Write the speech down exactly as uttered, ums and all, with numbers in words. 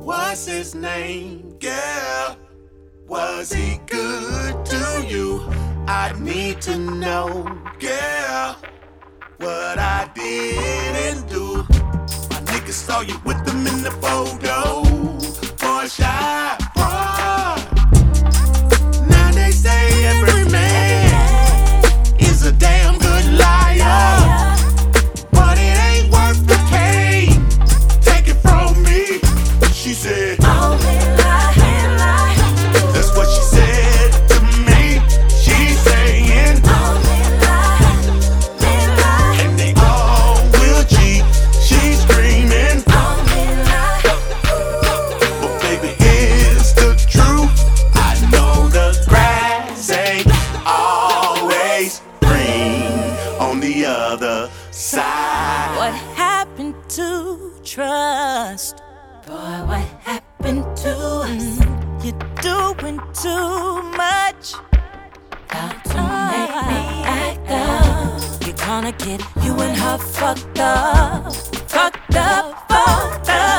What's his name, girl? Was he good to you? I need to know, girl, what I didn't do. My niggas saw you with them in the photo. Boy, shy, boy. Now they say every man is a damn good liar, but it ain't worth the pain. Take it from me. She said, only lie, lie. That's what she said to me. She's saying, Only lie, lie. and they all will cheat. She's screaming, Only lie. but baby, here's the truth. I know the grass ain't always green on the other side. What happened to trust? Boy, what happened to us? You're doing too much. How to make me act up? You're gonna get you and her fucked up, fucked up, fucked up.